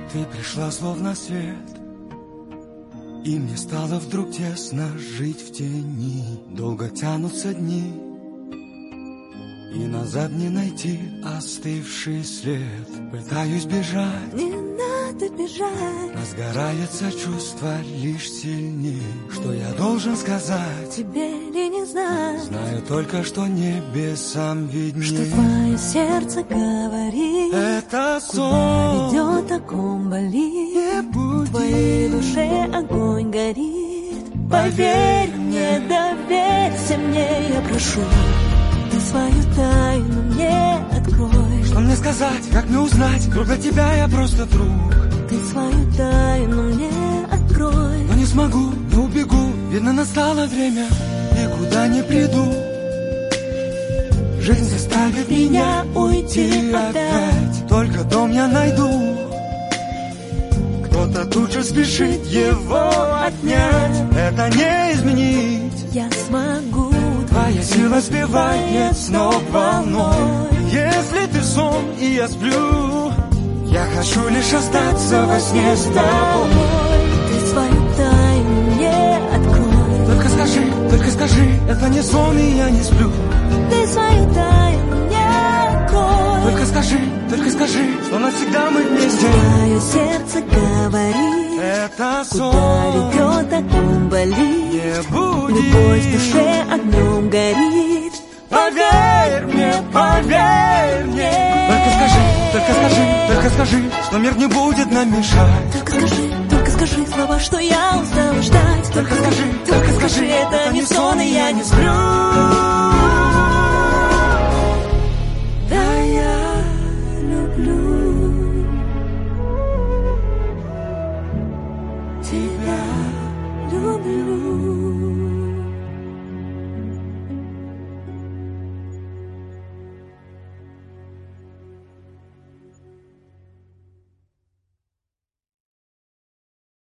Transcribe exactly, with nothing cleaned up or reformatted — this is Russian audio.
Ты пришла словно свет, и мне стало вдруг тесно жить в тени. Долго тянутся дни, и назад не найти остывший след. Пытаюсь бежать, не надо бежать. Разгорается чувство лишь сильней. Что я должен сказать тебе ли не знать? Знаю только, что небесам видней. Что твое сердце говорит, это сон. Куда ведет, о ком болит. Не буди. В твоей душе огонь горит. Поверь мне, доверься мне, я прошу. Ты свою тайну мне открой. Что мне сказать, как мне узнать? Вдруг для тебя я просто друг. Ты свою тайну мне открой. Но не смогу, не убегу. Видно, настало время, никуда не приду. Жизнь заставит меня уйти опять. Только дом я найду. Кто-то тут же спешит его отнять. Это не изменить. Я смогу. Твоя сила сбивает с ног волной. Если ты сон и я сплю, я хочу лишь остаться во сне с тобой. Ты свою тайну мне открой. Только скажи, только скажи, это не сон и я не сплю. Ты свою тайну мне открой. Только скажи, только скажи, что навсегда мы вместе. Твое сердце говорит, это сон. Куда ведет, о ком болит. Не буди. Любовь в душе огнем горит. Поверь мне, поверь мне. Только скажи, только скажи, только скажи, что мир не будет нам мешать. Только скажи, только скажи слова, что я устала ждать. Только скажи, только скажи, это не сон и я не сплю. Да, я люблю тебя, люблю.